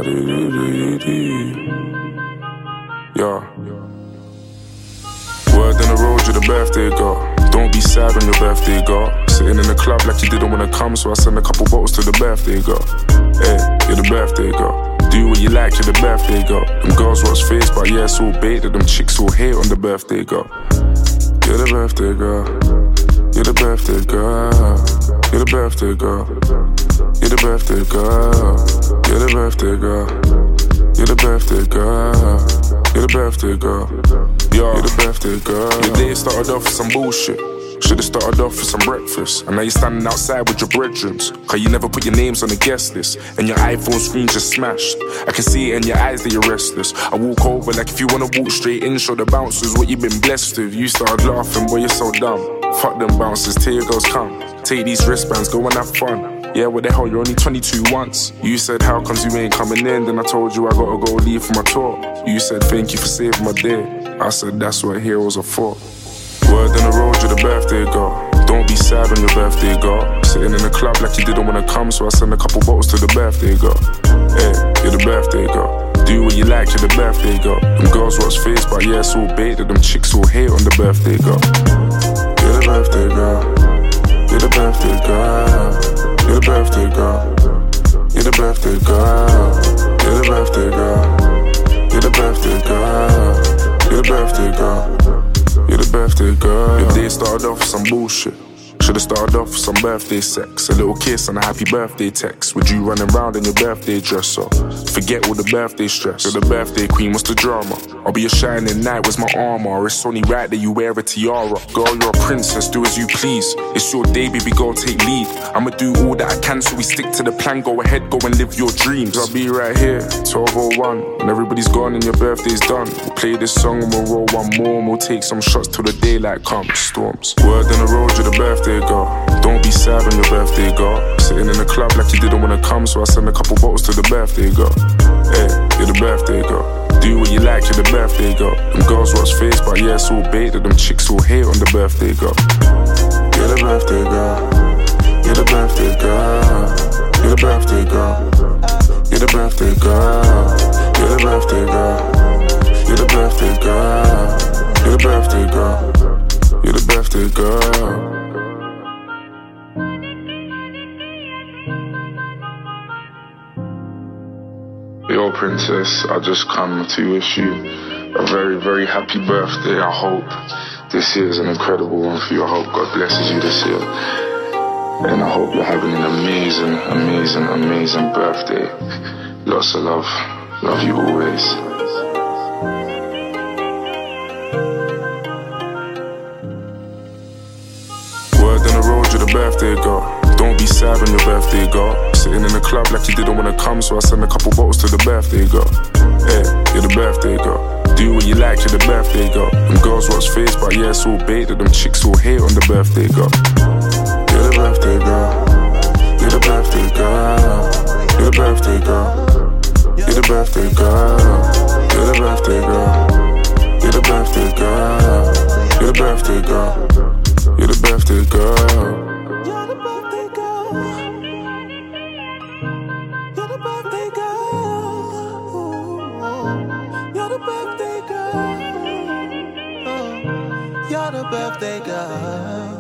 Yeah. Word on the road, you're the birthday girl. Don't be sad on your birthday girl. Sitting in the club like you didn't wanna come, so I send a couple bottles to the birthday girl. Hey, you're the birthday girl. Do what you like, you're the birthday girl. Them girls watch face, but yeah, it's all bait that them chicks all hate on the birthday girl. You're the birthday girl. You're the birthday girl. You're the birthday girl. You're the birthday girl. You're the birthday girl. You're the birthday girl. You're the birthday girl. You're the birthday girl. Your day started off with some bullshit. Should've started off with some breakfast. And now you're standing outside with your brethren. Cause you never put your names on the guest list. And your iPhone screen just smashed. I can see it in your eyes that you're restless. I walk over like if you wanna walk straight in, show the bouncers what you've been blessed with. You started laughing, boy, you're so dumb. Fuck them bouncers, till your girls come. Take these wristbands, go and have fun. Yeah, what the hell, you're only 22 once. You said, how comes you ain't coming in? Then I told you I gotta go leave for my tour. You said, thank you for saving my day. I said, that's what heroes are for. Word on the road, you're the birthday girl. Don't be sad on your birthday girl. Sitting in the club like you didn't wanna come, so I send a couple bottles to the birthday girl. Hey, you're the birthday girl. Do what you like, you're the birthday girl. Them girls watch face, but yeah, it's all bait that them chicks all hate on the birthday girl. You're the birthday girl. You're the birthday girl. You're the birthday girl. You're the birthday girl. You're the birthday girl. You're the birthday girl. You're the birthday girl. You're the birthday girl. Your day started off with some bullshit. Should've started off with some birthday sex. A little kiss and a happy birthday text. With you running round in your birthday dress up. Forget all the birthday stress. You're the birthday queen, what's the drama? I'll be a shining knight, where's my armor? It's only right that you wear a tiara. Girl, you're a princess, do as you please. It's your day, baby girl, take lead. I'ma do all that I can, so we stick to the plan. Go ahead, go and live your dreams. I'll be right here, 12:01. When everybody's gone and your birthday's done, we'll play this song and we'll roll one more. And we'll take some shots till the daylight comes. Storms. Word on the road, you're the birthday girl. Don't be sad on your birthday girl. Sitting in the club like you didn't wanna come, so I send a couple bottles to the birthday girl. Hey, you're the birthday girl. Do what you like, you're the birthday girl. Them girls watch face, but yeah, it's all bait that them chicks all hate on the birthday girl. You're the birthday girl. You're the birthday girl. You're the birthday girl. You're the birthday girl. You're the birthday girl. You're the birthday girl. You're the birthday girl. You're the birthday girl. Yo, princess, I just come to wish you a very, very happy birthday. I hope this year is an incredible one for you. I hope God blesses you this year. And I hope you're having an amazing, amazing, amazing birthday. Lots of love. Love you always. Word on the road, you're the birthday girl. Don't be sad on your birthday girl. Sitting in the club like you didn't wanna come, so I send a couple bottles to the birthday girl. Hey, you're the birthday girl. Do what you like, you're the birthday girl. Them girls watch face, but yeah, it's all bait that them chicks all hate on the birthday girl. You're the birthday girl. You're the birthday girl. You're the birthday girl. You're the birthday girl. You're the birthday girl. You're the birthday girl. You're the birthday girl. You're the birthday girl. You're the birthday girl. You're the birthday girl. You're the birthday girl. You're the birthday girl.